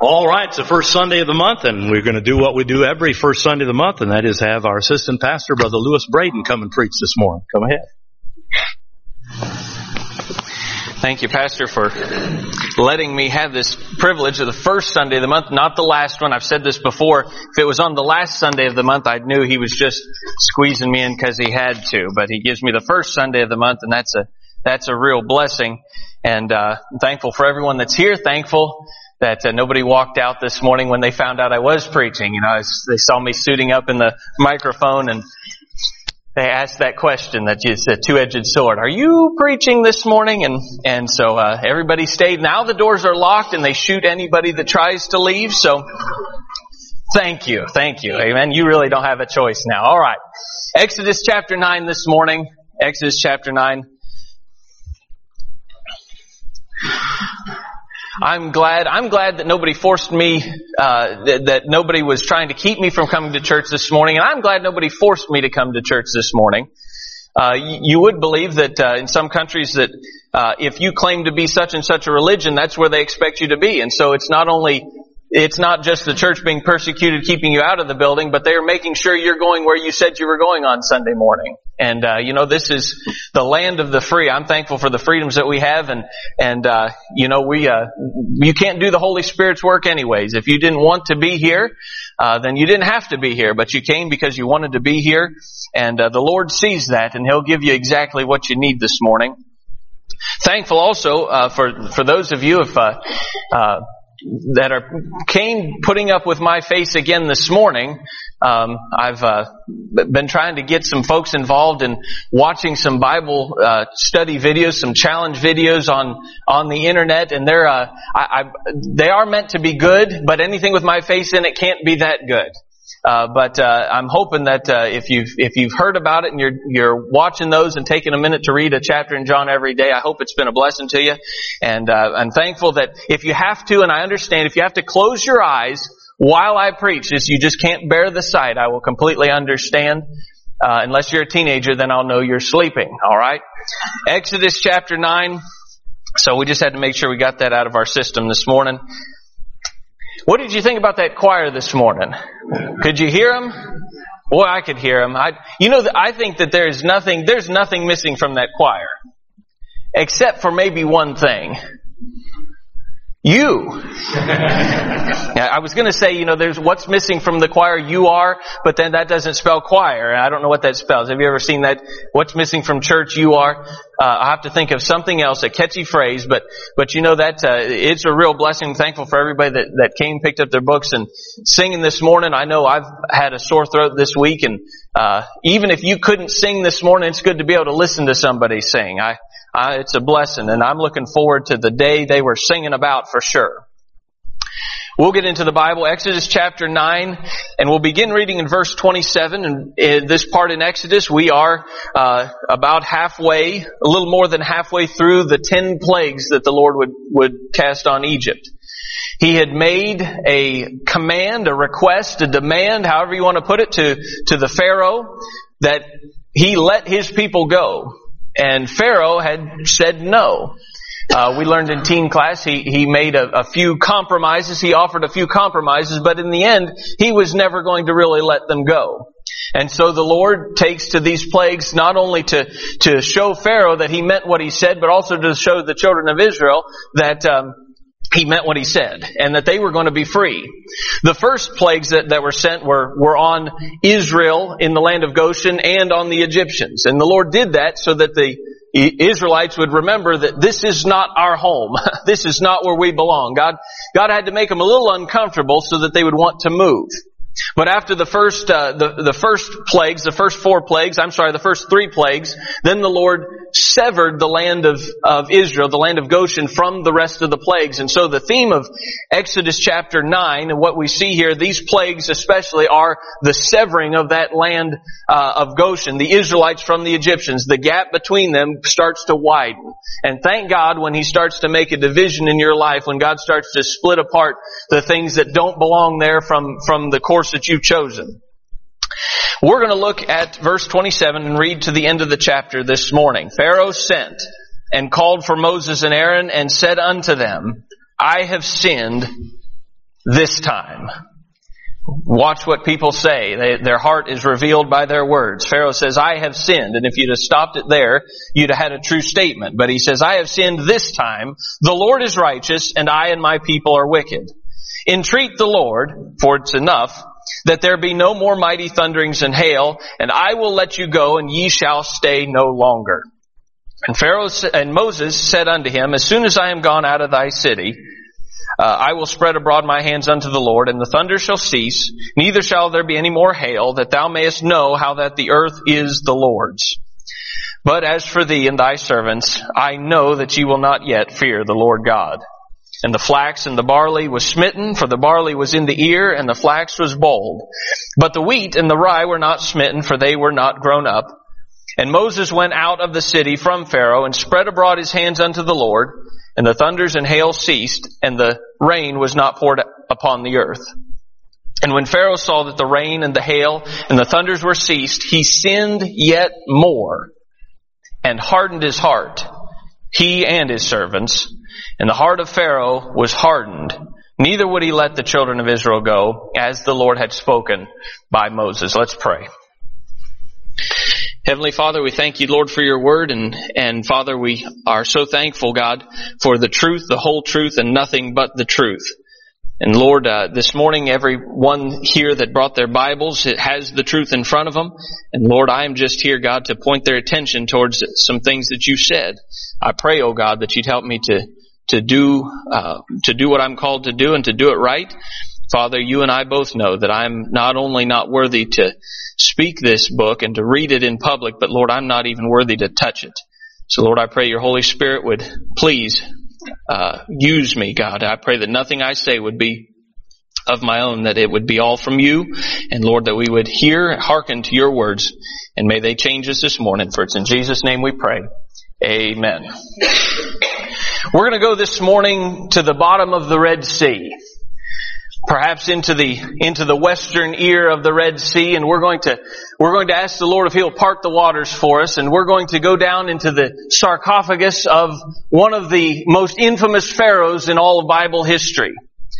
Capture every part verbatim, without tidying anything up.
All right, it's the first Sunday of the month, and we're going to do what we do every first Sunday of the month, and that is have our assistant pastor, Brother Lewis Braden, come and preach this morning. Come ahead. Thank you, Pastor, for letting me have this privilege of the first Sunday of the month, not the last one. I've said this before. If it was on the last Sunday of the month, I knew he was just squeezing me in because he had to. But he gives me the first Sunday of the month, and that's a that's a real blessing. And uh, I'm thankful for everyone that's here. Thankful that uh, nobody walked out this morning when they found out I was preaching. You know, was, they saw me suiting up in the microphone, and they asked that question that is a two-edged sword. Are you preaching this morning? And and so uh, everybody stayed. Now the doors are locked, and they shoot anybody that tries to leave. So thank you, thank you, amen. You really don't have a choice now. All right, Exodus chapter nine this morning. Exodus chapter nine. I'm glad, I'm glad that nobody forced me, uh, that, that nobody was trying to keep me from coming to church this morning, and I'm glad nobody forced me to come to church this morning. Uh, you, you would believe that, uh, in some countries that, uh, if you claim to be such and such a religion, that's where they expect you to be. And so it's not only, it's not just the church being persecuted, keeping you out of the building, but they are making sure you're going where you said you were going on Sunday morning. And, uh, you know, this is the land of the free. I'm thankful for the freedoms that we have. And, and, uh, you know, we, uh, you can't do the Holy Spirit's work anyways. If you didn't want to be here, uh, then you didn't have to be here, but you came because you wanted to be here. And, uh, the Lord sees that, and He'll give you exactly what you need this morning. Thankful also, uh, for, for those of you if, uh, uh, that are came putting up with my face again this morning. Um, I've uh, been trying to get some folks involved in watching some Bible uh, study videos, some challenge videos on on the internet, and they're uh, I, I, they are meant to be good, but anything with my face in it can't be that good. Uh, but uh, I'm hoping that uh, if you've if you've heard about it and you're you're watching those and taking a minute to read a chapter in John every day, I hope it's been a blessing to you. And uh, I'm thankful that if you have to, and I understand, if you have to close your eyes while I preach this, you just can't bear the sight, I will completely understand. Uh, unless you're a teenager, then I'll know you're sleeping. All right, Exodus chapter nine. So we just had to make sure we got that out of our system this morning. What did you think about that choir this morning? Could you hear them? Boy, I could hear them. I, you know, I think that there's nothing, there's nothing missing from that choir. Except for maybe one thing. You. I was going to say, you know, there's what's missing from the choir, you are, but then that doesn't spell choir. I don't know what that spells. Have you ever seen that? What's missing from church, you are. Uh, I have to think of something else, a catchy phrase, but, but you know that, uh, it's a real blessing. I'm thankful for everybody that, that came, picked up their books and singing this morning. I know I've had a sore throat this week, and, uh, even if you couldn't sing this morning, it's good to be able to listen to somebody sing. I, I, it's a blessing, and I'm looking forward to the day they were singing about for sure. We'll get into the Bible, Exodus chapter nine, and we'll begin reading in verse twenty-seven. And in this part in Exodus, we are uh, about halfway, a little more than halfway through the ten plagues that the Lord would, would cast on Egypt. He had made a command, a request, a demand, however you want to put it, to, to the Pharaoh, that he let his people go. And Pharaoh had said no. Uh, we learned in teen class he, he made a, a few compromises. He offered a few compromises, but in the end, he was never going to really let them go. And so the Lord takes to these plagues not only to, to show Pharaoh that he meant what he said, but also to show the children of Israel that, um, he meant what he said, and that they were going to be free. The first plagues that, that were sent were, were on Israel in the land of Goshen and on the Egyptians. And the Lord did that so that the Israelites would remember that this is not our home. This is not where we belong. God, God had to make them a little uncomfortable so that they would want to move. But after the first, uh, the, the first plagues, the first four plagues, I'm sorry, the first three plagues, then the Lord severed the land of, of Israel, the land of Goshen, from the rest of the plagues. And so the theme of Exodus chapter nine, and what we see here, these plagues especially, are the severing of that land uh, of Goshen, the Israelites from the Egyptians. The gap between them starts to widen. And thank God when He starts to make a division in your life, when God starts to split apart the things that don't belong there from, from the course that you've chosen. We're going to look at verse twenty-seven and read to the end of the chapter this morning. Pharaoh sent and called for Moses and Aaron and said unto them, I have sinned this time. Watch what people say. They, their heart is revealed by their words. Pharaoh says, I have sinned. And if you'd have stopped it there, you'd have had a true statement. But he says, I have sinned this time. The Lord is righteous, and I and my people are wicked. Entreat the Lord, for it's enough, that there be no more mighty thunderings and hail, and I will let you go, and ye shall stay no longer. And Pharaoh and Moses said unto him, As soon as I am gone out of thy city, Uh, I will spread abroad my hands unto the Lord, and the thunder shall cease, neither shall there be any more hail, that thou mayest know how that the earth is the Lord's. But as for thee and thy servants, I know that ye will not yet fear the Lord God. And the flax and the barley was smitten, for the barley was in the ear, and the flax was bold. But the wheat and the rye were not smitten, for they were not grown up. And Moses went out of the city from Pharaoh, and spread abroad his hands unto the Lord, and the thunders and hail ceased, and the rain was not poured upon the earth. And when Pharaoh saw that the rain and the hail and the thunders were ceased, he sinned yet more, and hardened his heart, he and his servants. And the heart of Pharaoh was hardened, neither would he let the children of Israel go, as the Lord had spoken by Moses. Let's pray. Heavenly Father, we thank you, Lord, for your word. And, and Father, we are so thankful, God, for the truth, the whole truth, and nothing but the truth. And Lord, uh, this morning, everyone here that brought their Bibles, it has the truth in front of them. And Lord, I am just here, God, to point their attention towards some things that you said. I pray, oh God, that you'd help me to, to do, uh, to do what I'm called to do and to do it right. Father, you and I both know that I'm not only not worthy to speak this book and to read it in public, but Lord, I'm not even worthy to touch it. So Lord, I pray your Holy Spirit would please uh, use me, God. I pray that nothing I say would be of my own, that it would be all from you. And Lord, that we would hear, hearken to your words, and may they change us this morning. For it's in Jesus' name we pray. Amen. We're going to go this morning to the bottom of the Red Sea. Perhaps into the, into the western ear of the Red Sea, and we're going to, we're going to ask the Lord if He'll part the waters for us, and we're going to go down into the sarcophagus of one of the most infamous pharaohs in all of Bible history.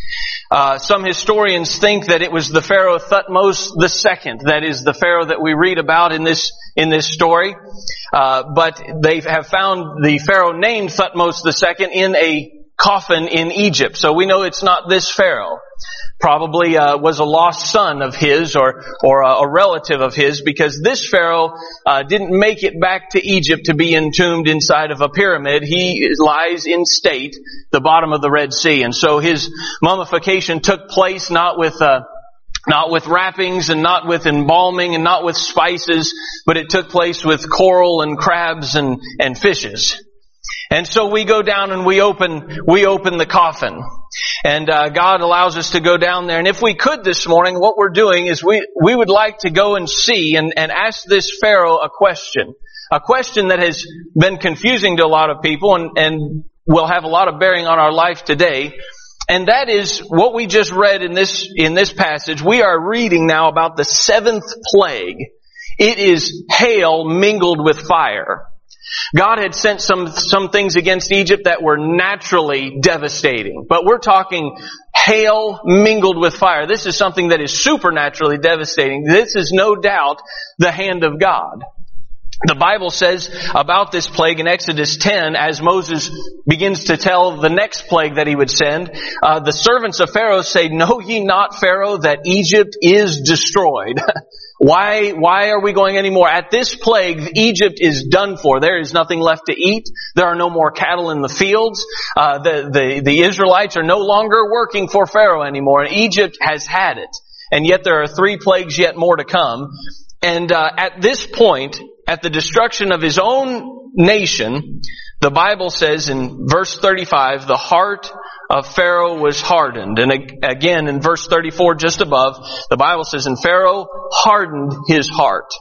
Uh, some historians think that it was the Pharaoh Thutmose the Second, that is the Pharaoh that we read about in this, in this story. Uh, but they have found the Pharaoh named Thutmose the Second in a coffin in Egypt. So we know it's not this Pharaoh. Probably uh, was a lost son of his, or or a, a relative of his, because this Pharaoh uh, didn't make it back to Egypt to be entombed inside of a pyramid. He lies in state, the bottom of the Red Sea, and so his mummification took place not with uh, not with wrappings and not with embalming and not with spices, but it took place with coral and crabs and and fishes. And so we go down and we open, we open the coffin. And uh, God allows us to go down there. And if we could this morning, what we're doing is we, we would like to go and see and, and ask this Pharaoh a question. A question that has been confusing to a lot of people and, and will have a lot of bearing on our life today. And that is what we just read in this, in this passage. We are reading now about the seventh plague. It is hail mingled with fire. God had sent some, some things against Egypt that were naturally devastating. But we're talking hail mingled with fire. This is something that is supernaturally devastating. This is no doubt the hand of God. The Bible says about this plague in Exodus ten, as Moses begins to tell the next plague that he would send, uh, the servants of Pharaoh say, "Know ye not, Pharaoh, that Egypt is destroyed?" Why, why are we going anymore? At this plague, Egypt is done for. There is nothing left to eat. There are no more cattle in the fields. Uh, the, the, the Israelites are no longer working for Pharaoh anymore. And Egypt has had it. And yet there are three plagues yet more to come. And, uh, at this point, at the destruction of his own nation, the Bible says in verse thirty-five, the heart of Pharaoh was hardened. And again, in verse thirty-four, just above, the Bible says, and Pharaoh hardened his heart.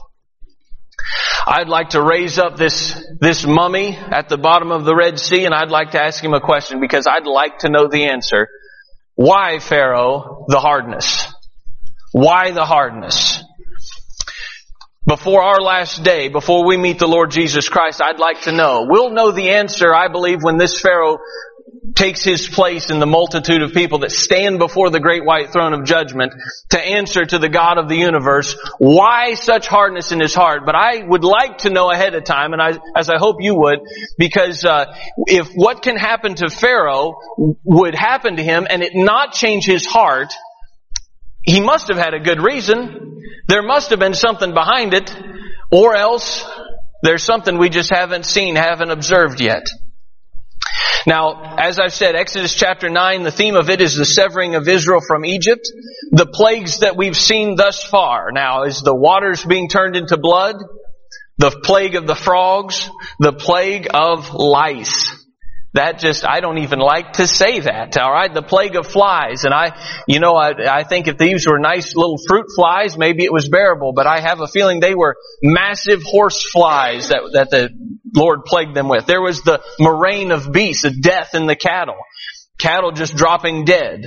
I'd like to raise up this, this mummy at the bottom of the Red Sea, and I'd like to ask him a question, because I'd like to know the answer. Why, Pharaoh, the hardness? Why the hardness? Before our last day, before we meet the Lord Jesus Christ, I'd like to know. We'll know the answer, I believe, when this Pharaoh takes his place in the multitude of people that stand before the great white throne of judgment to answer to the God of the universe why such hardness in his heart. But I would like to know ahead of time, and I, as I hope you would, because uh, if what can happen to Pharaoh would happen to him and it not change his heart, he must have had a good reason. There must have been something behind it, or else there's something we just haven't seen, haven't observed yet. Now, as I've said, Exodus chapter nine, the theme of it is the severing of Israel from Egypt. The plagues that we've seen thus far now is the waters being turned into blood, the plague of the frogs, the plague of lice. That just, I don't even like to say that, alright? The plague of flies. And I, you know, I, I think if these were nice little fruit flies, maybe it was bearable. But I have a feeling they were massive horse flies that, that the Lord plagued them with. There was the murrain of beasts, the death in the cattle. Cattle just dropping dead.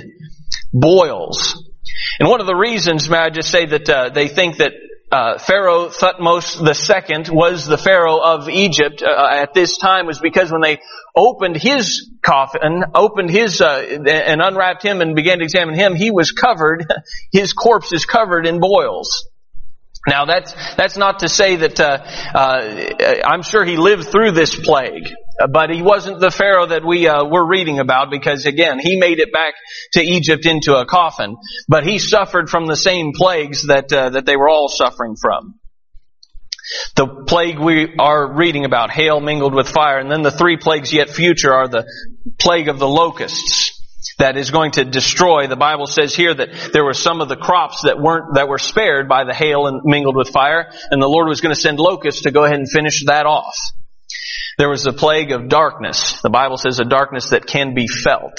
Boils. And one of the reasons, may I just say that uh, they think that Uh, Pharaoh Thutmose the Second was the Pharaoh of Egypt uh, at this time was because when they opened his coffin, opened his uh, and unwrapped him and began to examine him, he was covered, his corpse is covered in boils. Now that's that's not to say that uh, uh, I'm sure he lived through this plague, but he wasn't the Pharaoh that we uh, were reading about, because again he made it back to Egypt into a coffin, but he suffered from the same plagues that uh, that they were all suffering from. The plague we are reading about, hail mingled with fire, and then the three plagues yet future are the plague of the locusts. That is going to destroy. The Bible says here that there were some of the crops that weren't, that were spared by the hail and mingled with fire, and the Lord was going to send locusts to go ahead and finish that off. There was the plague of darkness. The Bible says a darkness that can be felt.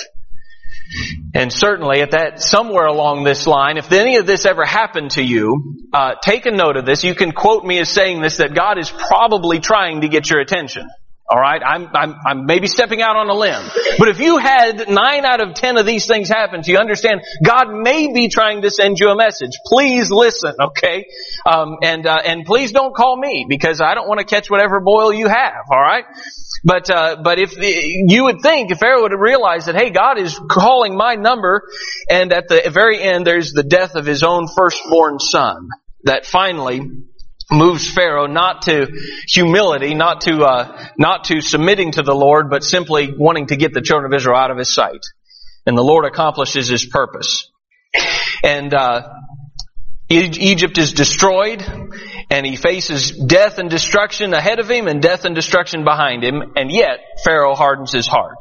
And certainly at that, somewhere along this line, if any of this ever happened to you, uh, take a note of this. You can quote me as saying this, that God is probably trying to get your attention. All right, I'm, I'm, I'm maybe stepping out on a limb. But if you had nine out of ten of these things happen to you, understand God may be trying to send you a message. Please listen, okay? Um, and uh, and please don't call me, because I don't want to catch whatever boil you have. All right, but uh, but if the, you would think if Pharaoh would have realized that, hey, God is calling my number, and at the very end there's the death of his own firstborn son, that finally moves Pharaoh not to humility, not to uh, not to submitting to the Lord, but simply wanting to get the children of Israel out of his sight. And the Lord accomplishes his purpose. And uh, Egypt is destroyed, and he faces death and destruction ahead of him and death and destruction behind him, and yet Pharaoh hardens his heart.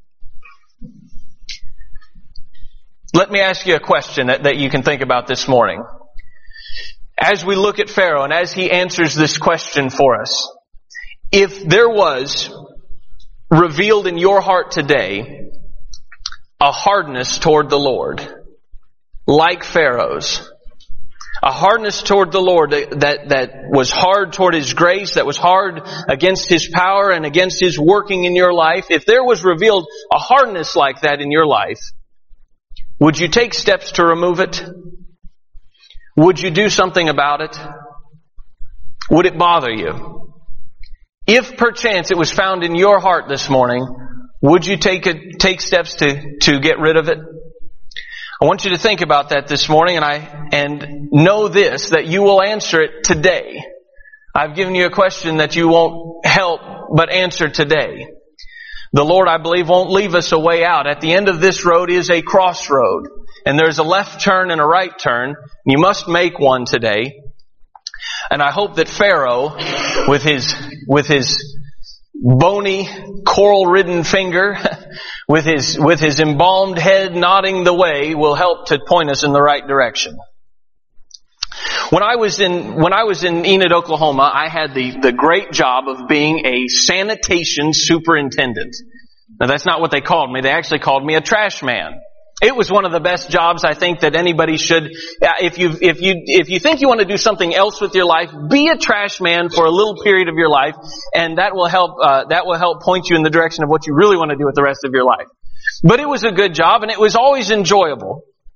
Let me ask you a question that, that you can think about this morning. As we look at Pharaoh and as he answers this question for us, if there was revealed in your heart today a hardness toward the Lord, like Pharaoh's, a hardness toward the Lord that, that, that was hard toward his grace, that was hard against his power and against his working in your life, if there was revealed a hardness like that in your life, would you take steps to remove it? Would you do something about it? Would it bother you? If perchance it was found in your heart this morning, would you take a, take steps to, to get rid of it? I want you to think about that this morning, and I and know this, that you will answer it today. I've given you a question that you won't help but answer today. The Lord, I believe, won't leave us a way out. At the end of this road is a crossroad. And there's a left turn and a right turn. You must make one today. And I hope that Pharaoh, with his, with his bony, coral-ridden finger, with his, with his embalmed head nodding the way, will help to point us in the right direction. When I was in, when I was in Enid, Oklahoma, I had the, the great job of being a sanitation superintendent. Now that's not what they called me. They actually called me a trash man. It was one of the best jobs I think that anybody should, if you, if you, if you think you want to do something else with your life, be a trash man for a little period of your life, and that will help, uh, that will help point you in the direction of what you really want to do with the rest of your life. But it was a good job, and it was always enjoyable.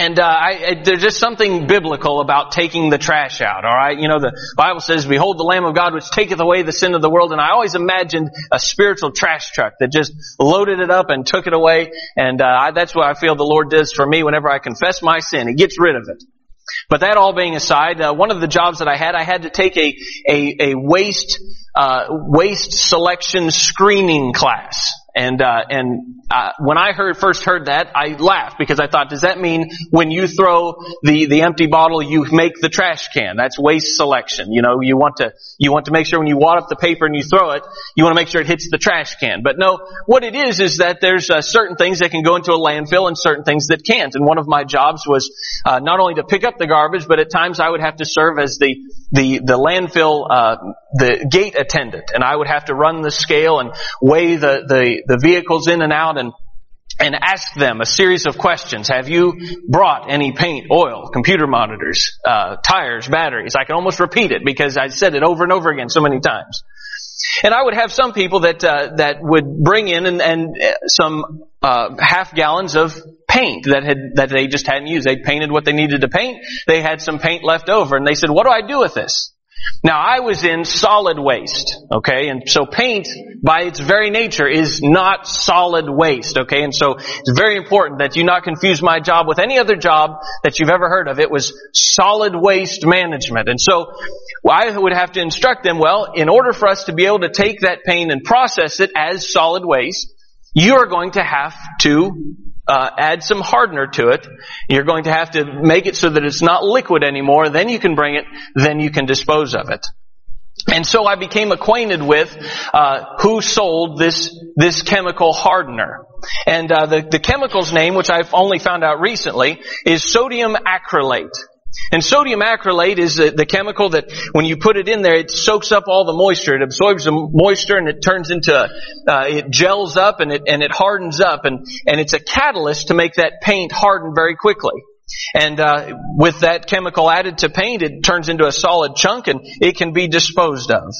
And uh, I, I, there's just something biblical about taking the trash out, all right? You know, the Bible says, "Behold the Lamb of God which taketh away the sin of the world." And I always imagined a spiritual trash truck that just loaded it up and took it away. And uh, I, that's what I feel the Lord does for me whenever I confess my sin. He gets rid of it. But that all being aside, uh, one of the jobs that I had, I had to take a a, a waste uh, waste selection screening class. And, uh, and, uh, when I heard, first heard that, I laughed because I thought, does that mean when you throw the, the empty bottle, you make the trash can? That's waste selection. You know, you want to, you want to make sure when you wad up the paper and you throw it, you want to make sure it hits the trash can. But no, what it is, is that there's uh, certain things that can go into a landfill and certain things that can't. And one of my jobs was, uh, not only to pick up the garbage, but at times I would have to serve as the, the, the landfill, uh, the gate attendant. And I would have to run the scale and weigh the, the, the vehicles in and out and and ask them a series of questions. Have you brought any paint, oil, computer monitors, uh, tires, batteries? I can almost repeat it because I said it over and over again so many times. And I would have some people that uh, that would bring in and, and some uh, half gallons of paint that had that they just hadn't used. They'd painted what they needed to paint. They had some paint left over, and they said, "What do I do with this?" Now, I was in solid waste, okay? And so paint, by its very nature, is not solid waste, okay? And so it's very important that you not confuse my job with any other job that you've ever heard of. It was solid waste management. And so I would have to instruct them, well, in order for us to be able to take that paint and process it as solid waste, you are going to have to Uh, add some hardener to it. You're going to have to make it so that it's not liquid anymore. Then you can bring it. Then you can dispose of it. And so I became acquainted with uh, who sold this this chemical hardener. And uh, the the chemical's name, which I've only found out recently, is sodium acrylate. And sodium acrylate is the, the chemical that when you put it in there, it soaks up all the moisture. It absorbs the moisture and it turns into, uh, it gels up and it, and it hardens up. And, and it's a catalyst to make that paint harden very quickly. And, uh, with that chemical added to paint, it turns into a solid chunk and it can be disposed of.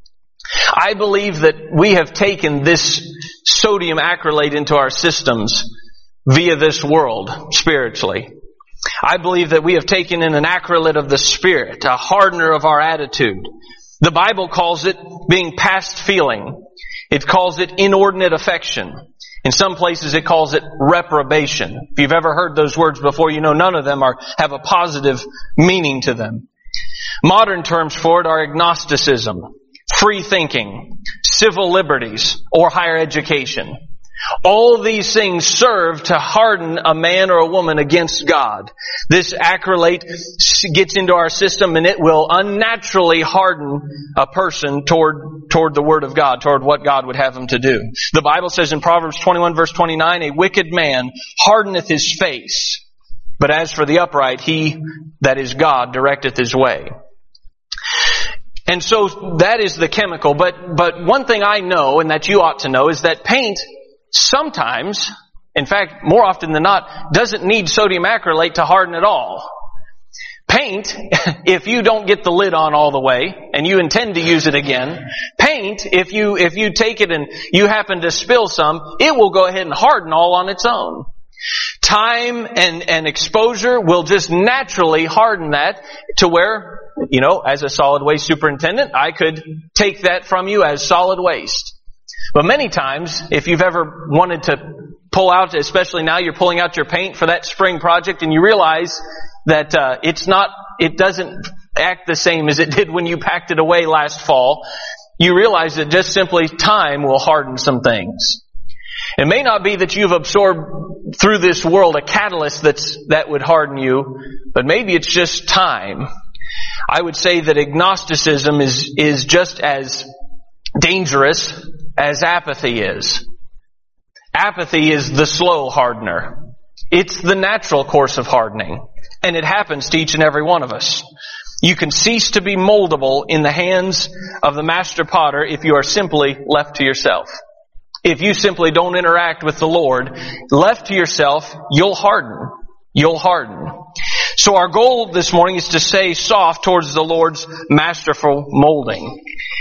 I believe that we have taken this sodium acrylate into our systems via this world, spiritually. I believe that we have taken in an acrylate of the Spirit, a hardener of our attitude. The Bible calls it being past feeling. It calls it inordinate affection. In some places it calls it reprobation. If you've ever heard those words before, you know none of them are have a positive meaning to them. Modern terms for it are agnosticism, free thinking, civil liberties, or higher education. All these things serve to harden a man or a woman against God. This acrylate gets into our system and it will unnaturally harden a person toward, toward the Word of God, toward what God would have him to do. The Bible says in Proverbs twenty-one verse twenty-nine, "A wicked man hardeneth his face, but as for the upright, he that is God directeth his way." And so that is the chemical. But, but one thing I know and that you ought to know is that paint sometimes, in fact, more often than not, doesn't need sodium acrylate to harden at all. Paint, if you don't get the lid on all the way, and you intend to use it again, paint, if you, if you take it and you happen to spill some, it will go ahead and harden all on its own. Time and, and exposure will just naturally harden that to where, you know, as a solid waste superintendent, I could take that from you as solid waste. But many times, if you've ever wanted to pull out, especially now you're pulling out your paint for that spring project and you realize that uh, it's not, it doesn't act the same as it did when you packed it away last fall, you realize that just simply time will harden some things. It may not be that you've absorbed through this world a catalyst that's, that would harden you, but maybe it's just time. I would say that agnosticism is, is just as dangerous as apathy is. Apathy is the slow hardener. It's the natural course of hardening. And it happens to each and every one of us. You can cease to be moldable in the hands of the master potter if you are simply left to yourself. If you simply don't interact with the Lord, left to yourself, you'll harden. You'll harden. So our goal this morning is to stay soft towards the Lord's masterful molding.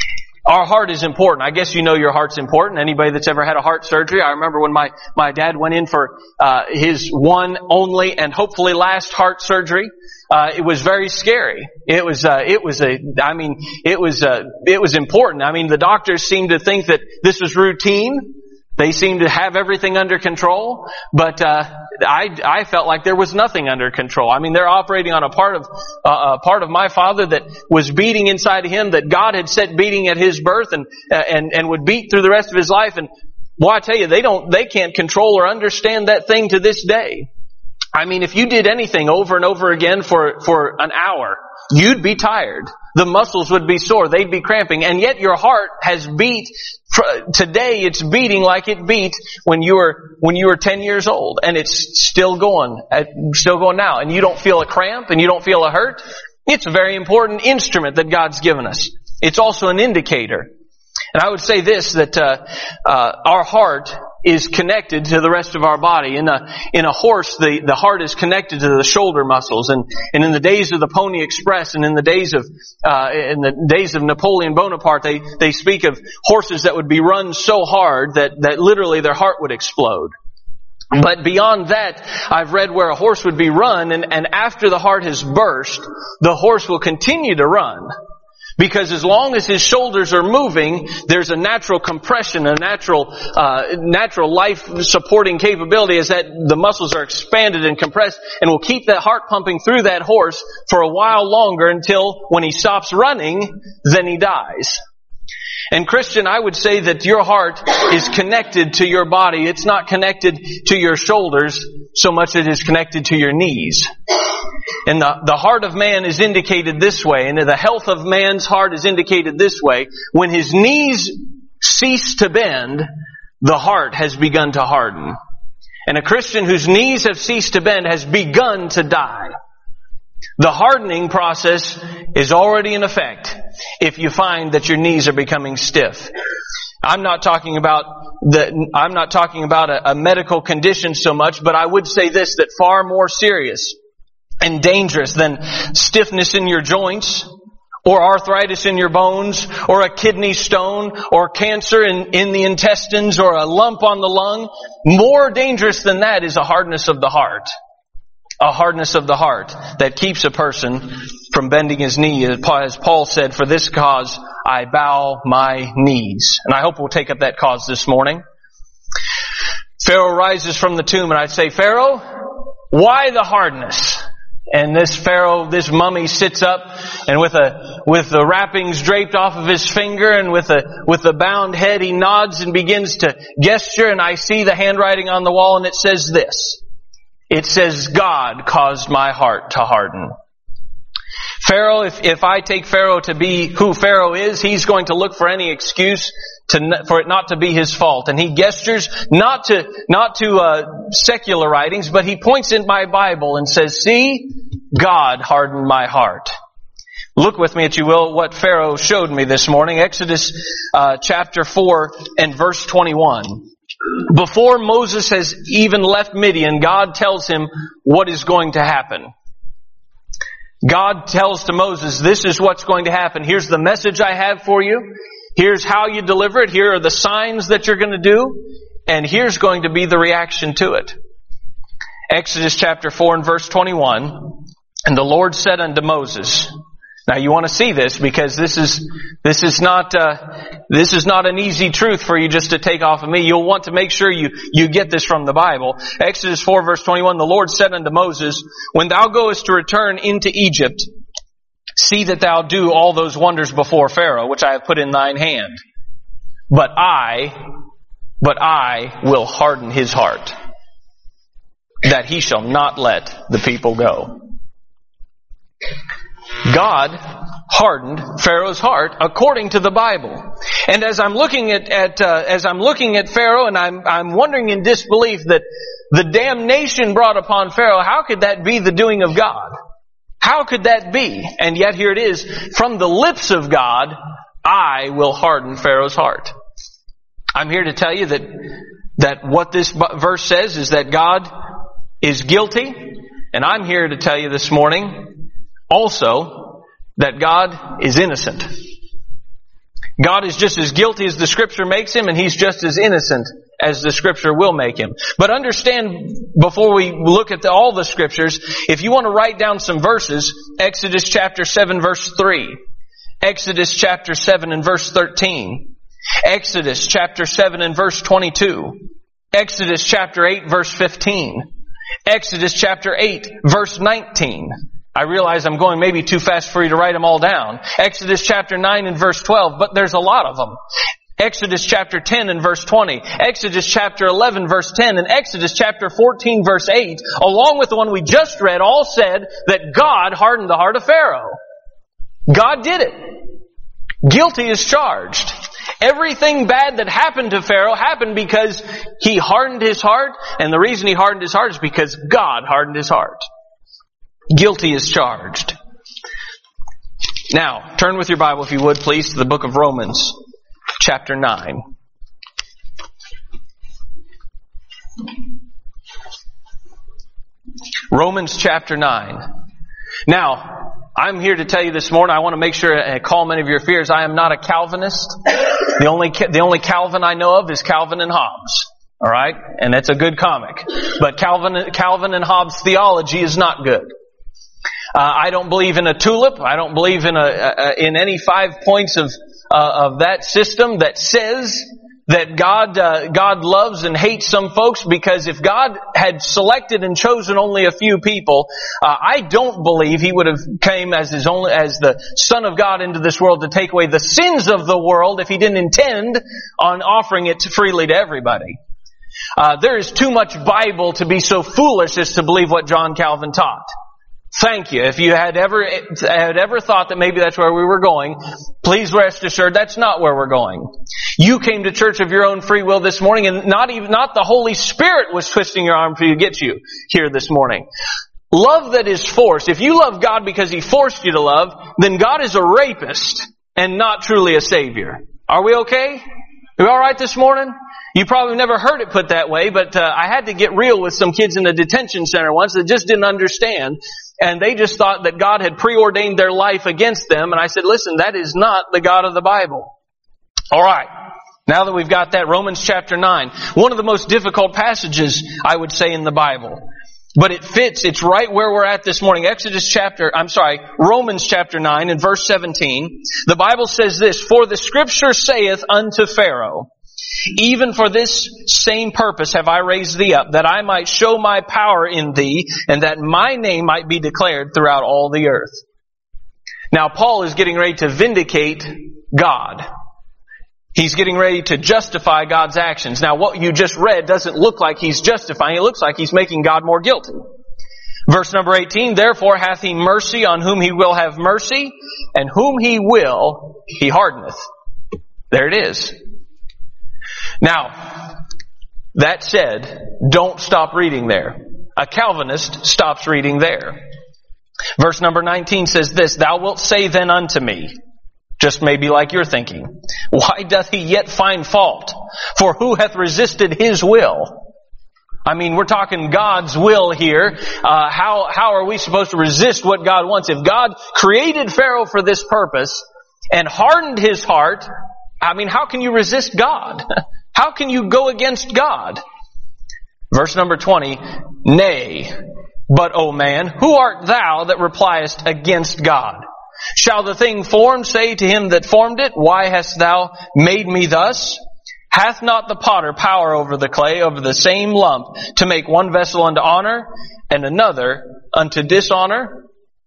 Our heart is important. I guess you know your heart's important. Anybody that's ever had a heart surgery. I remember when my, my dad went in for uh, his one, only, and hopefully last heart surgery. Uh, it was very scary. It was, uh, it was a, I mean, it was, uh, it was important. I mean, the doctors seemed to think that this was routine. They seemed to have everything under control, but uh I I felt like there was nothing under control. I mean, they're operating on a part of uh, a part of my father that was beating inside of him, that God had set beating at his birth, and uh, and and would beat through the rest of his life. And boy, I tell you, they don't they can't control or understand that thing to this day. I mean, if you did anything over and over again for for an hour, you'd be tired. The muscles would be sore. They'd be cramping. And yet your heart has beat, today it's beating like it beat when you were, when you were ten years old. And it's still going, still going now. And you don't feel a cramp and you don't feel a hurt. It's a very important instrument that God's given us. It's also an indicator. And I would say this, that uh, uh, our heart is connected to the rest of our body. In a in a horse, the, the heart is connected to the shoulder muscles. And, and in the days of the Pony Express, and in the days of uh, in the days of Napoleon Bonaparte, they they speak of horses that would be run so hard that that literally their heart would explode. But beyond that, I've read where a horse would be run, and, and after the heart has burst, the horse will continue to run. Because as long as his shoulders are moving, there's a natural compression, a natural, uh, natural life-supporting capability as that the muscles are expanded and compressed, and will keep that heart pumping through that horse for a while longer until when he stops running, then he dies. And Christian, I would say that your heart is connected to your body. It's not connected to your shoulders so much as it is connected to your knees. And the, the heart of man is indicated this way, and the health of man's heart is indicated this way. When his knees cease to bend, the heart has begun to harden. And a Christian whose knees have ceased to bend has begun to die. The hardening process is already in effect if you find that your knees are becoming stiff. I'm not talking about the, I'm not talking about a, a medical condition so much, but I would say this, that far more serious and dangerous than stiffness in your joints, or arthritis in your bones, or a kidney stone, or cancer in, in the intestines, or a lump on the lung. More dangerous than that is a hardness of the heart. A hardness of the heart that keeps a person from bending his knee. As Paul said, for this cause I bow my knees. And I hope we'll take up that cause this morning. Pharaoh rises from the tomb, and I'd say, Pharaoh, why the hardness? And this Pharaoh, this mummy sits up, and with a, with the wrappings draped off of his finger, and with a, with the bound head, he nods and begins to gesture, and I see the handwriting on the wall, and it says this. It says, God caused my heart to harden. Pharaoh, if, if I take Pharaoh to be who Pharaoh is, he's going to look for any excuse to, for it not to be his fault. And he gestures not to, not to, uh, secular writings, but he points in my Bible and says, see, God hardened my heart. Look with me, if you will, what Pharaoh showed me this morning. Exodus, uh, chapter four and verse twenty-one. Before Moses has even left Midian, God tells him what is going to happen. God tells to Moses, this is what's going to happen. Here's the message I have for you. Here's how you deliver it. Here are the signs that you're going to do. And here's going to be the reaction to it. Exodus chapter four and verse twenty-one. And the Lord said unto Moses, now you want to see this because this is, this is not, uh, this is not an easy truth for you just to take off of me. You'll want to make sure you, you get this from the Bible. Exodus four verse twenty-one, the Lord said unto Moses, when thou goest to return into Egypt, see that thou do all those wonders before Pharaoh, which I have put in thine hand. But I, but I will harden his heart, that he shall not let the people go. God hardened Pharaoh's heart according to the Bible. And as I'm looking at, at uh, as I'm looking at Pharaoh, and I'm I'm wondering in disbelief that the damnation brought upon Pharaoh, how could that be the doing of God? How could that be? And yet here it is, from the lips of God, I will harden Pharaoh's heart. I'm here to tell you that that what this verse says is that God is guilty, and I'm here to tell you this morning also that God is innocent. God is just as guilty as the Scripture makes him, and he's just as innocent as the Scripture will make him. But understand, before we look at the, all the Scriptures, if you want to write down some verses, Exodus chapter seven verse three, Exodus chapter seven and verse thirteen, Exodus chapter seven and verse twenty-two, Exodus chapter eight verse fifteen, Exodus chapter eight verse nineteen. I realize I'm going maybe too fast for you to write them all down. Exodus chapter nine and verse twelve, but there's a lot of them. Exodus chapter ten and verse twenty, Exodus chapter eleven verse ten, and Exodus chapter fourteen verse eight, along with the one we just read, all said that God hardened the heart of Pharaoh. God did it. Guilty is charged. Everything bad that happened to Pharaoh happened because he hardened his heart, and the reason he hardened his heart is because God hardened his heart. Guilty is charged. Now, turn with your Bible, if you would, please, to the book of Romans, chapter nine. Romans chapter nine. Now, I'm here to tell you this morning, I want to make sure and calm many of your fears. I am not a Calvinist. The only, the only Calvin I know of is Calvin and Hobbes. All right? And that's a good comic. But Calvin, Calvin and Hobbes' theology is not good. Uh, I don't believe in a tulip. I don't believe in a, a in any five points of uh, of that system that says that God uh, God loves and hates some folks, because if God had selected and chosen only a few people, uh, I don't believe He would have came as his only as the Son of God into this world to take away the sins of the world if He didn't intend on offering it freely to everybody. Uh, there is too much Bible to be so foolish as to believe what John Calvin taught. Thank you. If you had ever had ever thought that maybe that's where we were going, please rest assured that's not where we're going. You came to church of your own free will this morning, and not even not the Holy Spirit was twisting your arm for you to get you here this morning. Love that is forced. If you love God because He forced you to love, then God is a rapist and not truly a Savior. Are we okay? Are we all right this morning? You probably never heard it put that way, but uh, I had to get real with some kids in a detention center once that just didn't understand. And they just thought that God had preordained their life against them. And I said, listen, that is not the God of the Bible. All right. Now that we've got that, Romans chapter nine. One of the most difficult passages, I would say, in the Bible. But it fits. It's right where we're at this morning. Exodus chapter, I'm sorry, Romans chapter nine and verse seventeen. The Bible says this, "For the Scripture saith unto Pharaoh, even for this same purpose have I raised thee up, that I might show my power in thee, and that my name might be declared throughout all the earth." Now, Paul is getting ready to vindicate God. He's getting ready to justify God's actions. Now, what you just read doesn't look like he's justifying. It looks like he's making God more guilty. Verse number eighteen, "Therefore hath he mercy on whom he will have mercy, and whom he will, he hardeneth." There it is. Now, that said, don't stop reading there. A Calvinist stops reading there. Verse number nineteen says this, "Thou wilt say then unto me," just maybe like you're thinking, "Why doth he yet find fault? For who hath resisted his will?" I mean, we're talking God's will here. Uh, how, how are we supposed to resist what God wants? If God created Pharaoh for this purpose and hardened his heart, I mean, how can you resist God? How can you go against God? Verse number twenty, "Nay, but, O man, who art thou that repliest against God? Shall the thing formed say to him that formed it, Why hast thou made me thus? Hath not the potter power over the clay, over the same lump, to make one vessel unto honor and another unto dishonor?"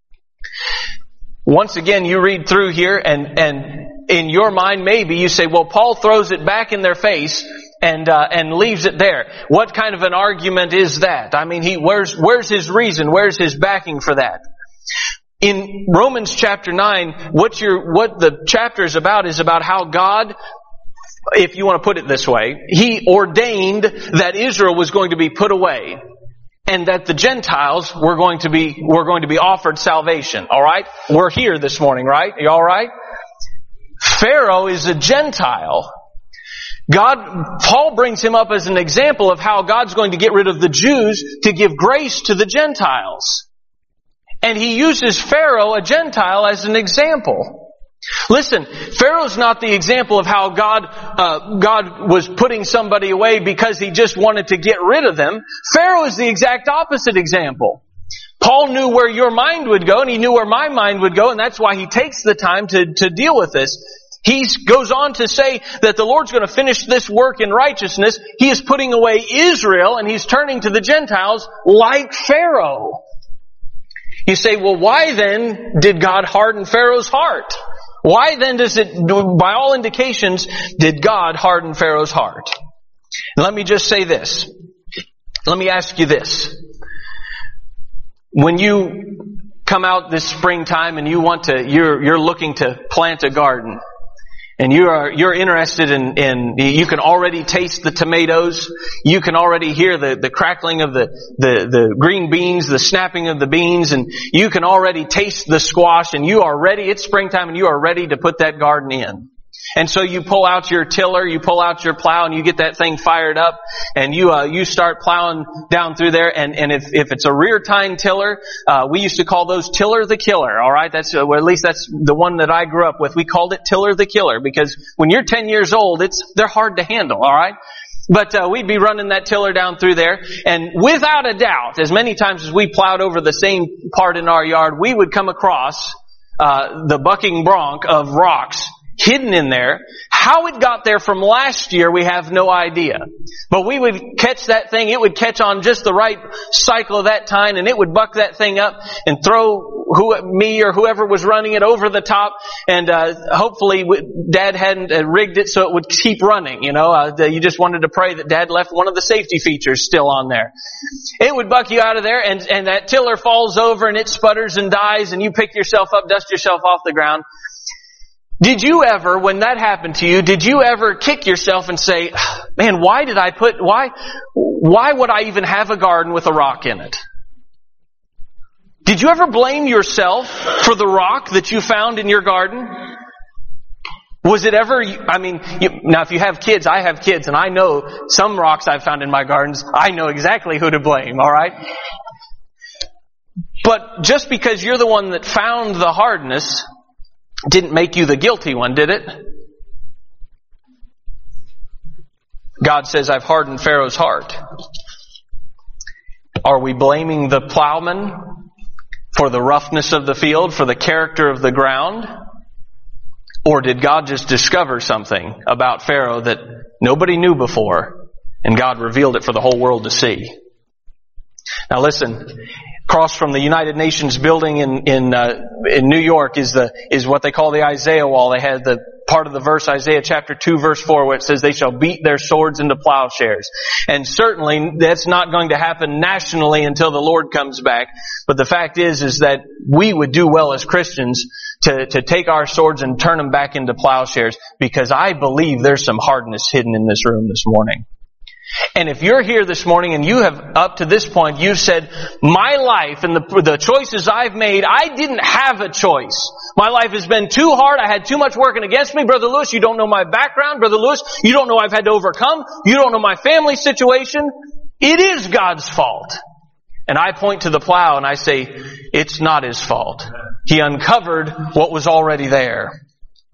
Once again, you read through here, and, and in your mind, maybe you say, well, Paul throws it back in their face and uh, and leaves it there. What kind of an argument is that? I mean, he where's where's his reason? Where's his backing for that? In Romans chapter nine, what you're, what the chapter is about is about how God, if you want to put it this way, He ordained that Israel was going to be put away, and that the Gentiles were going to be were going to be offered salvation. All right, we're here this morning, right? Are you all right? Pharaoh is a Gentile. God, Paul brings him up as an example of how God's going to get rid of the Jews to give grace to the Gentiles. And he uses Pharaoh, a Gentile, as an example. Listen, Pharaoh's not the example of how God, uh, God was putting somebody away because He just wanted to get rid of them. Pharaoh is the exact opposite example. Paul knew where your mind would go, and he knew where my mind would go, and that's why he takes the time to, to deal with this. He goes on to say that the Lord's going to finish this work in righteousness. He is putting away Israel, and He's turning to the Gentiles like Pharaoh. You say, well, why then did God harden Pharaoh's heart? Why then does it, by all indications, did God harden Pharaoh's heart? And let me just say this. Let me ask you this. When you come out this springtime and you want to, you're, you're looking to plant a garden, and you are, you're interested in, in, you can already taste the tomatoes, you can already hear the, the crackling of the, the, the green beans, the snapping of the beans, and you can already taste the squash, and you are ready, it's springtime, and you are ready to put that garden in. And so you pull out your tiller, you pull out your plow, and you get that thing fired up, and you uh, you start plowing down through there. And, and if if it's a rear tine tiller, uh, we used to call those Tiller the Killer. All right, that's uh, well, at least that's the one that I grew up with. We called it Tiller the Killer because when you're ten years old, it's they're hard to handle. All right. But uh, we'd be running that tiller down through there, and without a doubt, as many times as we plowed over the same part in our yard, we would come across uh, the bucking bronc of rocks hidden in there. How it got there from last year, we have no idea. But we would catch that thing, it would catch on just the right cycle of that time, and it would buck that thing up and throw who, me or whoever was running it over the top, and uh, hopefully Dad hadn't uh, rigged it so it would keep running, you know. Uh, you just wanted to pray that Dad left one of the safety features still on there. It would buck you out of there, and, and that tiller falls over, and it sputters and dies, and you pick yourself up, dust yourself off the ground. Did you ever, when that happened to you, did you ever kick yourself and say, man, why did I put, why, why would I even have a garden with a rock in it? Did you ever blame yourself for the rock that you found in your garden? Was it ever, I mean, you, now if you have kids, I have kids, and I know some rocks I've found in my gardens, I know exactly who to blame, alright? But just because you're the one that found the hardness didn't make you the guilty one, did it? God says, I've hardened Pharaoh's heart. Are we blaming the plowman for the roughness of the field, for the character of the ground? Or did God just discover something about Pharaoh that nobody knew before, and God revealed it for the whole world to see? Now listen, across from the United Nations building in in uh, in New York is the is what they call the Isaiah Wall. They had the part of the verse, Isaiah chapter two, verse four, where it says, they shall beat their swords into plowshares. And certainly that's not going to happen nationally until the Lord comes back. But the fact is, is that we would do well as Christians to, to take our swords and turn them back into plowshares, because I believe there's some hardness hidden in this room this morning. And if you're here this morning and you have, up to this point, you've said, my life and the, the choices I've made, I didn't have a choice. My life has been too hard. I had too much working against me. Brother Lewis, you don't know my background. Brother Lewis, you don't know I've had to overcome. You don't know my family situation. It is God's fault. And I point to the plow and I say, it's not His fault. He uncovered what was already there.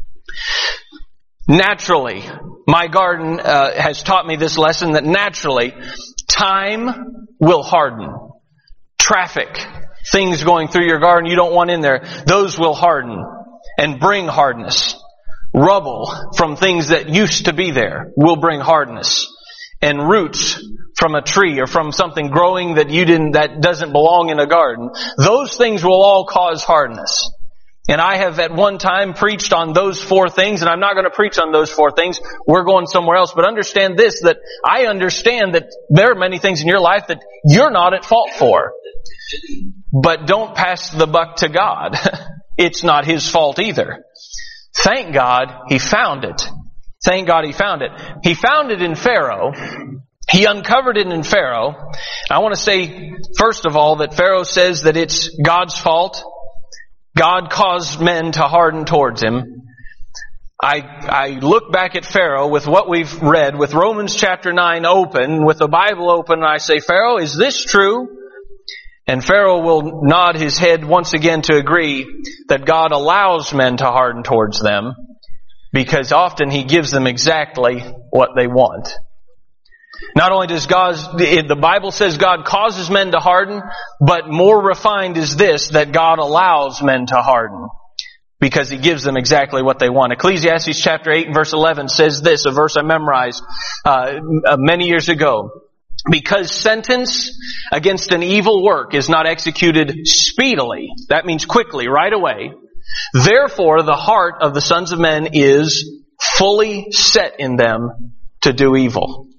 Naturally, my garden uh, has taught me this lesson, that naturally, time will harden. Traffic, things going through your garden you don't want in there, those will harden and bring hardness. Rubble from things that used to be there will bring hardness. And roots from a tree or from something growing that you didn't, that doesn't belong in a garden, those things will all cause hardness. And I have at one time preached on those four things, and I'm not going to preach on those four things. We're going somewhere else. But understand this, that I understand that there are many things in your life that you're not at fault for. But don't pass the buck to God. It's not His fault either. Thank God He found it. Thank God He found it. He found it in Pharaoh. He uncovered it in Pharaoh. I want to say, first of all, that Pharaoh says that it's God's fault. God caused men to harden towards him. I, I look back at Pharaoh with what we've read, with Romans chapter nine open, with the Bible open, and I say, Pharaoh, is this true? And Pharaoh will nod his head once again to agree that God allows men to harden towards them because often He gives them exactly what they want. Not only does God, the Bible says God causes men to harden, but more refined is this, that God allows men to harden because He gives them exactly what they want. Ecclesiastes chapter eight and verse eleven says this, a verse I memorized uh, many years ago. Because sentence against an evil work is not executed speedily, that means quickly, right away, therefore the heart of the sons of men is fully set in them to do evil.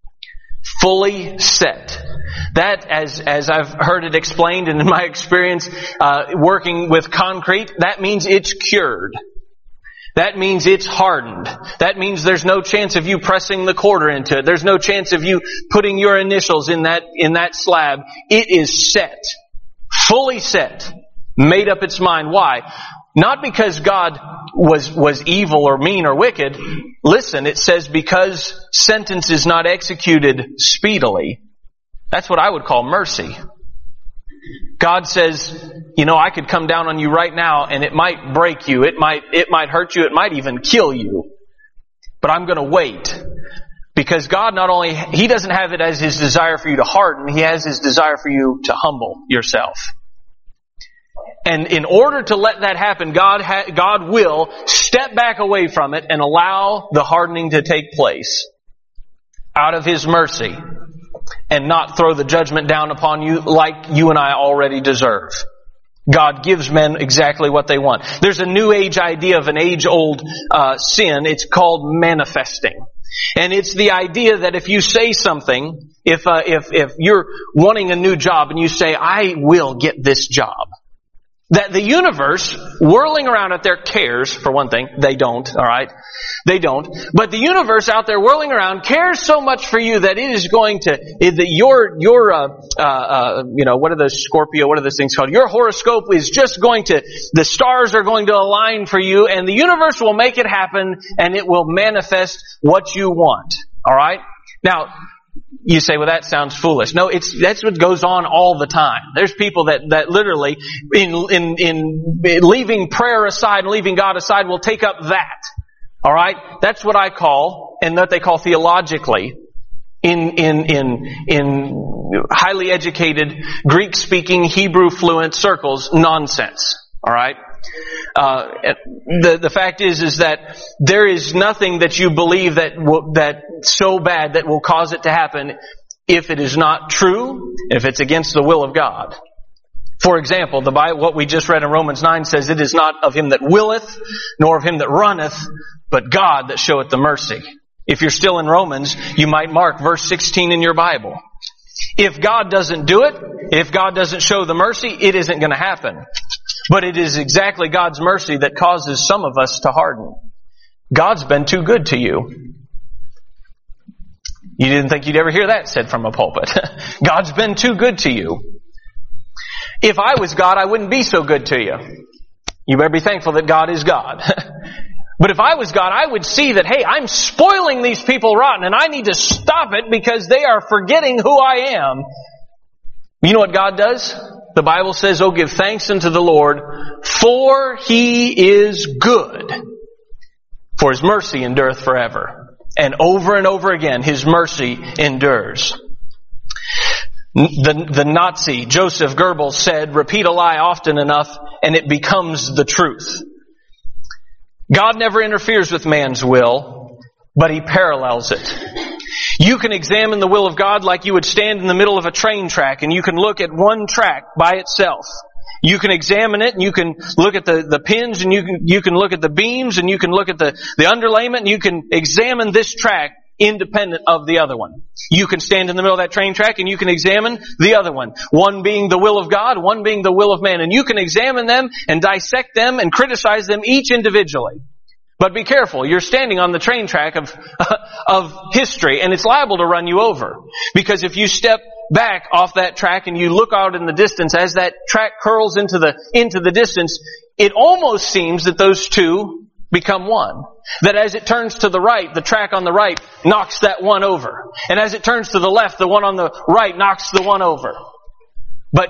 Fully set. That, as as I've heard it explained and in my experience uh, working with concrete, that means it's cured. That means it's hardened. That means there's no chance of you pressing the quarter into it. There's no chance of you putting your initials in that, in that slab. It is set. Fully set. Made up its mind. Why? Not because God was, was evil or mean or wicked. Listen, it says because sentence is not executed speedily. That's what I would call mercy. God says, you know, I could come down on you right now and it might break you. It might, it might hurt you. It might even kill you. But I'm going to wait. Because God not only, He doesn't have it as His desire for you to harden, He has His desire for you to humble yourself. And in order to let that happen, God ha- God will step back away from it and allow the hardening to take place out of His mercy. And not throw the judgment down upon you like you and I already deserve. God gives men exactly what they want. There's a new age idea of an age-old uh, sin. It's called manifesting. And it's the idea that if you say something, if, uh, if, if you're wanting a new job and you say, I will get this job, that the universe whirling around out there cares, for one thing. They don't, alright? They don't. But the universe out there whirling around cares so much for you that it is going to, that your, your, uh, uh, uh, you know, what are the Scorpio, what are those things called? Your horoscope is just going to, the stars are going to align for you and the universe will make it happen and it will manifest what you want. Alright? Now, you say, well, that sounds foolish. No, it's, that's what goes on all the time. There's people that, that literally, in, in, in leaving prayer aside and leaving God aside, will take up that. Alright? That's what I call, and what they call theologically, in, in, in, in highly educated, Greek-speaking, Hebrew-fluent circles, nonsense. Alright? Uh, the, the fact is, is that there is nothing that you believe that will, that so bad that will cause it to happen if it is not true, if it's against the will of God. For example, the Bible, what we just read in Romans nine says, it is not of him that willeth, nor of him that runneth, but God that showeth the mercy. If you're still in Romans, you might mark verse sixteen in your Bible. If God doesn't do it, if God doesn't show the mercy, it isn't going to happen. But it is exactly God's mercy that causes some of us to harden. God's been too good to you. You didn't think you'd ever hear that said from a pulpit. God's been too good to you. If I was God, I wouldn't be so good to you. You better be thankful that God is God. But if I was God, I would see that, hey, I'm spoiling these people rotten and I need to stop it because they are forgetting who I am. You know what God does? The Bible says, oh, give thanks unto the Lord, for He is good, for His mercy endureth forever. And over and over again, His mercy endures. The, the Nazi, Joseph Goebbels, said, repeat a lie often enough and it becomes the truth. God never interferes with man's will, but He parallels it. You can examine the will of God like you would stand in the middle of a train track and you can look at one track by itself. You can examine it and you can look at the, the pins and you can, you can look at the beams and you can look at the, the underlayment and you can examine this track independent of the other one. You can stand in the middle of that train track and you can examine the other one. One being the will of God, one being the will of man. And you can examine them and dissect them and criticize them each individually. But be careful, you're standing on the train track of, of history and it's liable to run you over. Because if you step back off that track and you look out in the distance as that track curls into the, into the distance, it almost seems that those two become one. That as it turns to the right, the track on the right knocks that one over. And as it turns to the left, the one on the right knocks the one over. But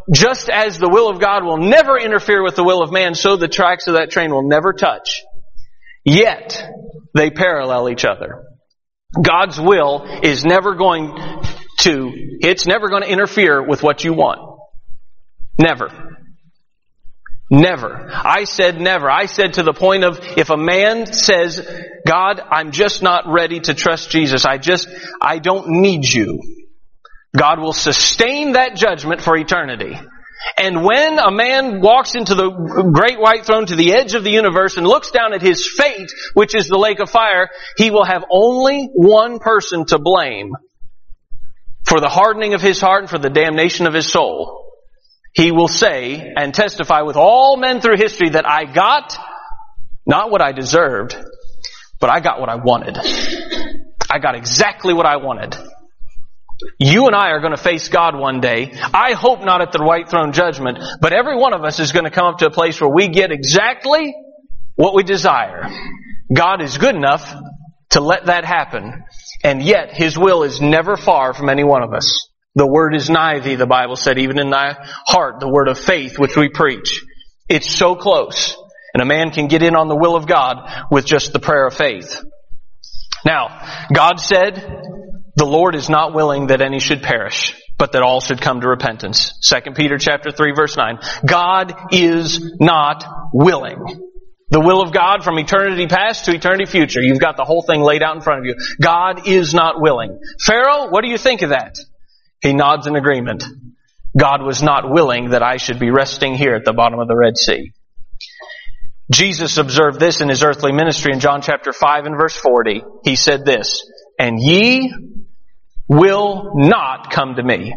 just as the will of God will never interfere with the will of man, so the tracks of that train will never touch. Yet, they parallel each other. God's will is never going to, it's never going to interfere with what you want. Never. Never. I said never. I said to the point of, if a man says, God, I'm just not ready to trust Jesus. I just, I don't need you. God will sustain that judgment for eternity. And when a man walks into the great white throne to the edge of the universe and looks down at his fate, which is the lake of fire, he will have only one person to blame for the hardening of his heart and for the damnation of his soul. He will say and testify with all men through history that I got not what I deserved, but I got what I wanted. I got exactly what I wanted. You and I are going to face God one day. I hope not at the white throne judgment, but every one of us is going to come up to a place where we get exactly what we desire. God is good enough to let that happen, and yet His will is never far from any one of us. The word is nigh thee, the Bible said, even in thy heart, the word of faith which we preach. It's so close, and a man can get in on the will of God with just the prayer of faith. Now, God said, the Lord is not willing that any should perish, but that all should come to repentance. Second Peter chapter three verse nine. God is not willing. The will of God from eternity past to eternity future. You've got the whole thing laid out in front of you. God is not willing. Pharaoh, what do you think of that? He nods in agreement. God was not willing that I should be resting here at the bottom of the Red Sea. Jesus observed this in His earthly ministry in John chapter five and verse forty. He said this, and ye will not come to me,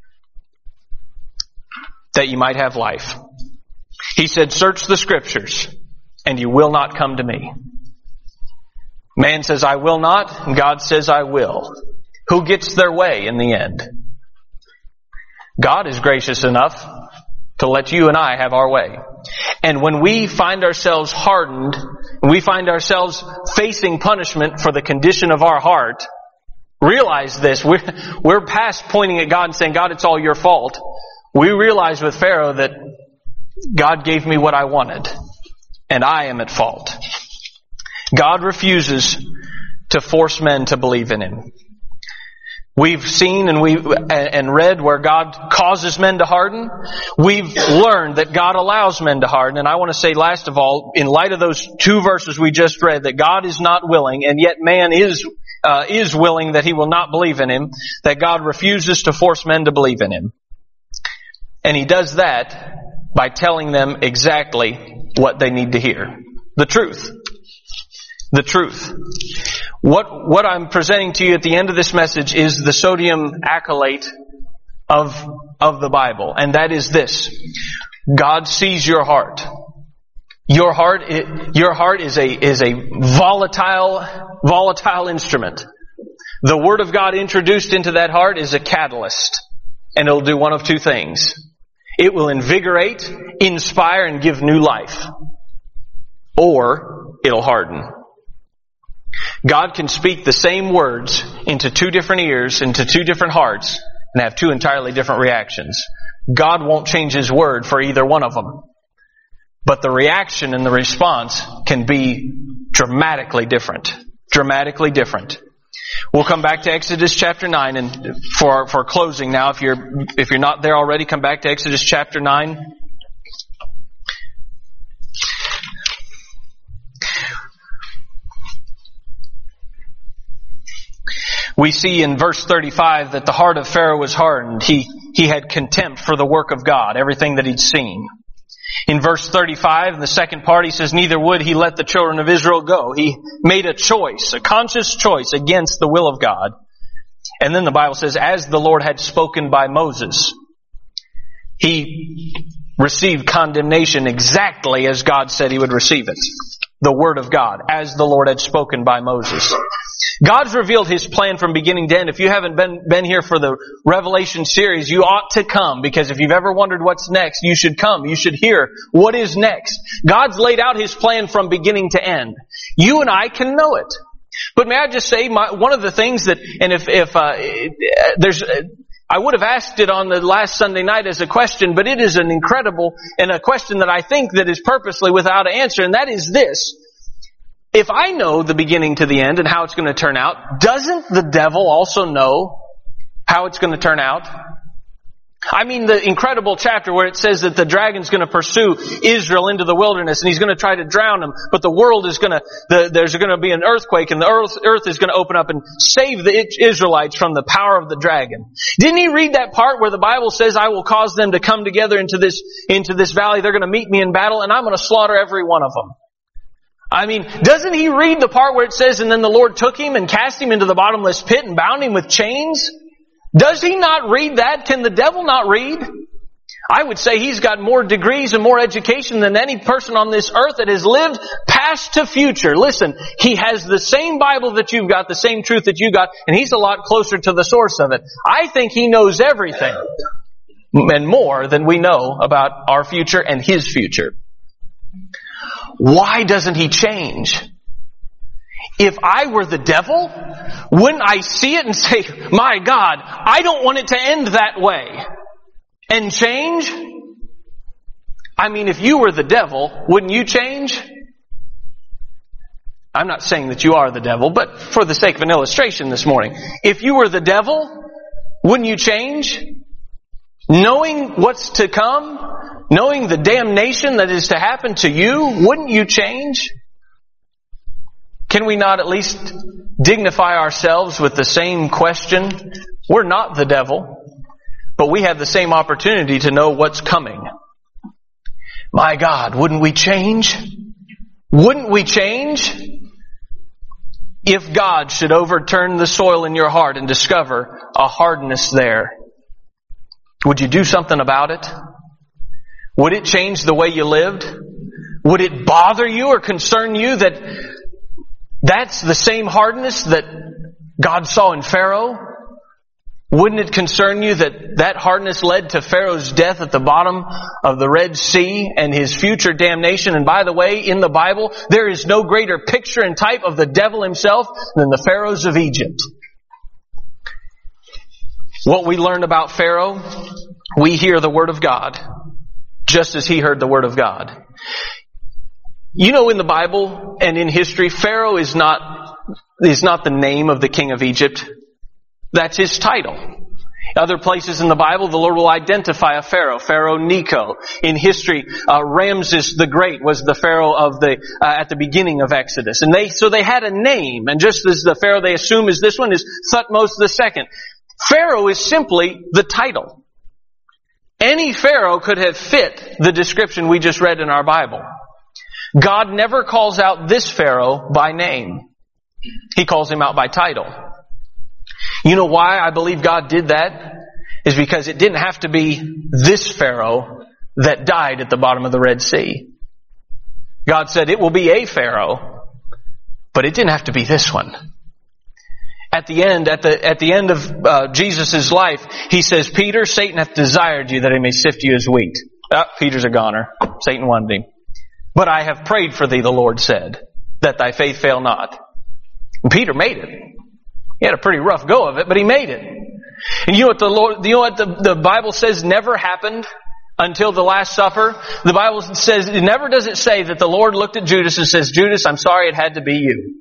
that ye might have life. He said, search the Scriptures, and you will not come to me. Man says, I will not, and God says, I will. Who gets their way in the end? God is gracious enough to let you and I have our way. And when we find ourselves hardened, and we find ourselves facing punishment for the condition of our heart, realize this. We're, we're past pointing at God and saying, God, it's all your fault. We realize with Pharaoh that God gave me what I wanted, and I am at fault. God refuses to force men to believe in Him. We've seen and we and read where God causes men to harden. We've learned that God allows men to harden. And I want to say last of all, in light of those two verses we just read, that God is not willing, and yet man is uh, is willing that he will not believe in Him, that God refuses to force men to believe in Him. And He does that by telling them exactly what they need to hear. The truth. The truth. What, what I'm presenting to you at the end of this message is the sodium accolade of, of the Bible. And that is this. God sees your heart. Your heart, your heart is a, is a volatile, volatile instrument. The Word of God introduced into that heart is a catalyst. And it'll do one of two things. It will invigorate, inspire, and give new life. Or it'll harden. God can speak the same words into two different ears, into two different hearts, and have two entirely different reactions. God won't change His word for either one of them. But the reaction and the response can be dramatically different. Dramatically different. We'll come back to Exodus chapter nine, and for, for closing now, if you're, if you're not there already, come back to Exodus chapter nine. We see in verse thirty-five that the heart of Pharaoh was hardened. He, he had contempt for the work of God, everything that he'd seen. In verse thirty-five, in the second part, he says, neither would he let the children of Israel go. He made a choice, a conscious choice against the will of God. And then the Bible says, as the Lord had spoken by Moses, he received condemnation exactly as God said he would receive it. The Word of God, as the Lord had spoken by Moses. God's revealed His plan from beginning to end. If you haven't been, been here for the Revelation series, you ought to come, because if you've ever wondered what's next, you should come. You should hear what is next. God's laid out His plan from beginning to end. You and I can know it. But may I just say, my, one of the things that, and if, if uh, there's, I would have asked it on the last Sunday night as a question, but it is an incredible and a question that I think that is purposely without an answer, and that is this. If I know the beginning to the end and how it's going to turn out, doesn't the devil also know how it's going to turn out? I mean, the incredible chapter where it says that the dragon's going to pursue Israel into the wilderness and he's going to try to drown them, but the world is going to, the, there's going to be an earthquake and the earth, earth is going to open up and save the Israelites from the power of the dragon. Didn't he read that part where the Bible says, I will cause them to come together into this, into this valley, they're going to meet me in battle and I'm going to slaughter every one of them? I mean, doesn't he read the part where it says, and then the Lord took him and cast him into the bottomless pit and bound him with chains? Does he not read that? Can the devil not read? I would say he's got more degrees and more education than any person on this earth that has lived past to future. Listen, he has the same Bible that you've got, the same truth that you got, and he's a lot closer to the source of it. I think he knows everything and more than we know about our future and his future. Why doesn't he change? If I were the devil, wouldn't I see it and say, my God, I don't want it to end that way, and change? I mean, if you were the devil, wouldn't you change? I'm not saying that you are the devil, but for the sake of an illustration this morning, if you were the devil, wouldn't you change? Knowing what's to come, knowing the damnation that is to happen to you, wouldn't you change? Can we not at least dignify ourselves with the same question? We're not the devil, but we have the same opportunity to know what's coming. My God, wouldn't we change? Wouldn't we change? If God should overturn the soil in your heart and discover a hardness there, would you do something about it? Would it change the way you lived? Would it bother you or concern you that that's the same hardness that God saw in Pharaoh? Wouldn't it concern you that that hardness led to Pharaoh's death at the bottom of the Red Sea and his future damnation? And by the way, in the Bible, there is no greater picture and type of the devil himself than the pharaohs of Egypt. What we learn about Pharaoh, we hear the Word of God, just as he heard the Word of God. You know, in the Bible and in history, Pharaoh is not, is not the name of the king of Egypt. That's his title. Other places in the Bible, the Lord will identify a Pharaoh, Pharaoh Necho. In history, uh, Ramses the Great was the Pharaoh of the, uh, at the beginning of Exodus. And they, so they had a name. And just as the Pharaoh they assume is this one is Thutmose the Second. Pharaoh is simply the title. Any Pharaoh could have fit the description we just read in our Bible. God never calls out this Pharaoh by name. He calls him out by title. You know why I believe God did that? Is because it didn't have to be this Pharaoh that died at the bottom of the Red Sea. God said it will be a Pharaoh, but it didn't have to be this one. At the end, at the at the end of uh, Jesus' life, he says, Peter, Satan hath desired you that he may sift you as wheat. Ah, Peter's a goner. Satan wanted him. But I have prayed for thee, the Lord said, that thy faith fail not. And Peter made it. He had a pretty rough go of it, but he made it. And you know what the Lord, you know what the, the Bible says never happened until the Last Supper? The Bible says, it never does it say that the Lord looked at Judas and says, Judas, I'm sorry it had to be you.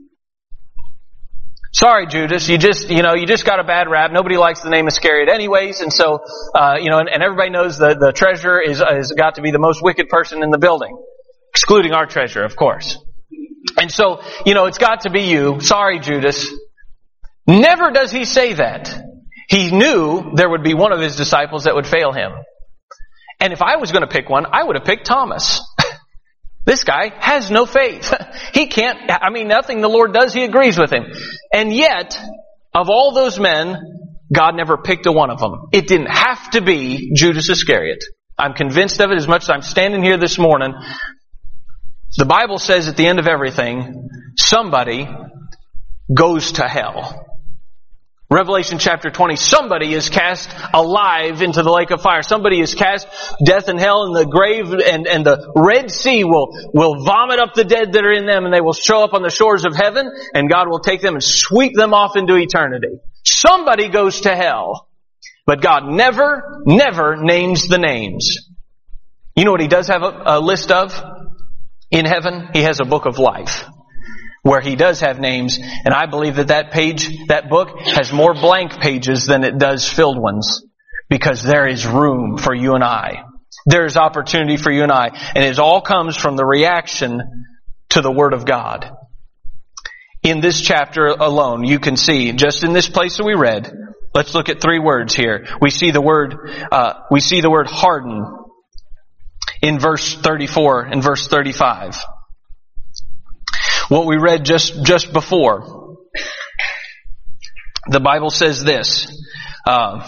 Sorry, Judas, you just, you know, you just got a bad rap. Nobody likes the name Iscariot anyways. And so, uh, you know, and, and everybody knows the, the treasurer is, is got to be the most wicked person in the building. Excluding our treasurer, of course. And so, you know, it's got to be you. Sorry, Judas. Never does he say that. He knew there would be one of his disciples that would fail him. And if I was going to pick one, I would have picked Thomas. This guy has no faith. He can't, I mean, nothing the Lord does, he agrees with him. And yet, of all those men, God never picked a one of them. It didn't have to be Judas Iscariot. I'm convinced of it as much as I'm standing here this morning. The Bible says at the end of everything, somebody goes to hell. Revelation chapter twenty, somebody is cast alive into the lake of fire. Somebody is cast, death and hell and the grave and, and the Red Sea will, will vomit up the dead that are in them and they will show up on the shores of heaven and God will take them and sweep them off into eternity. Somebody goes to hell. But God never, never names the names. You know what He does have a, a list of? In heaven, He has a book of life where He does have names, and I believe that that page, that book, has more blank pages than it does filled ones, because there is room for you and I. There is opportunity for you and I, and it all comes from the reaction to the Word of God. In this chapter alone, you can see, just in this place that we read, let's look at three words here. We see the word, uh, we see the word harden in verse thirty-four and verse thirty-five. What we read just, just before. The Bible says this. Uh,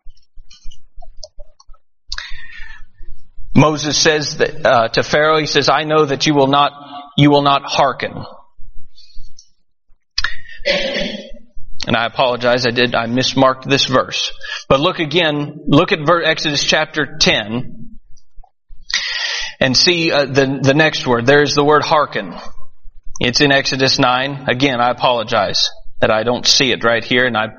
Moses says that, uh, to Pharaoh, he says, I know that you will not, you will not hearken. And I apologize, I did, I mismarked this verse. But look again, look at Exodus chapter ten, and see uh, the, the next word. There's the word hearken. It's in Exodus nine. Again, I apologize that I don't see it right here, and I,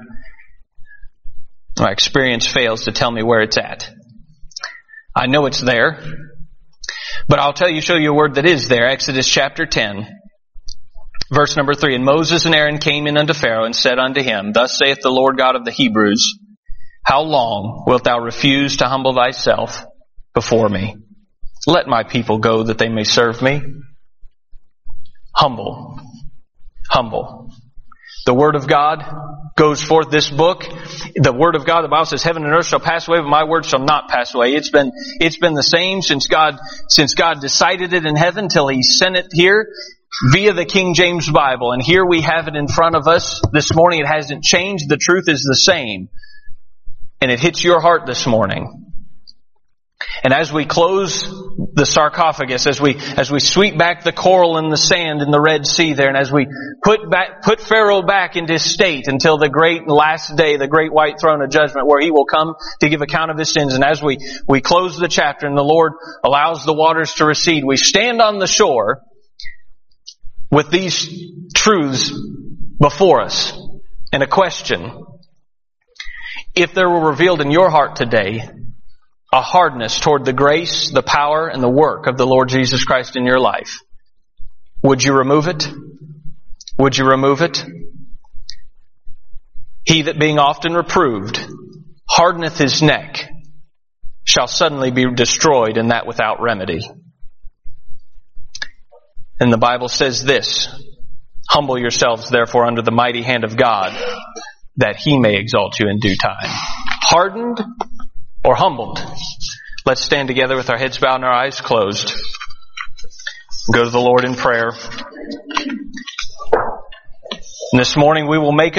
my experience fails to tell me where it's at. I know it's there, but I'll tell you, show you a word that is there. Exodus chapter ten. Verse number three, And Moses and Aaron came in unto Pharaoh and said unto him, Thus saith the Lord God of the Hebrews, How long wilt thou refuse to humble thyself before me? Let my people go that they may serve me. Humble. Humble. The Word of God goes forth, this book. The Word of God, the Bible says, Heaven and earth shall pass away, but my word shall not pass away. It's been, it's been the same since God, since God decided it in heaven till He sent it here via the King James Bible. And here we have it in front of us this morning. It hasn't changed. The truth is the same. And it hits your heart this morning. And as we close the sarcophagus, as we, as we sweep back the coral in the sand in the Red Sea there, and as we put back, put Pharaoh back into his state until the great last day, the great white throne of judgment, where he will come to give account of his sins. And as we, we close the chapter and the Lord allows the waters to recede, we stand on the shore with these truths before us. And a question: if there were revealed in your heart today a hardness toward the grace, the power, and the work of the Lord Jesus Christ in your life, would you remove it? Would you remove it? He that being often reproved hardeneth his neck shall suddenly be destroyed, and that without remedy. And the Bible says this: Humble yourselves therefore under the mighty hand of God, that He may exalt you in due time. Hardened or humbled? Let's stand together with our heads bowed and our eyes closed. Go to the Lord in prayer. And this morning we will make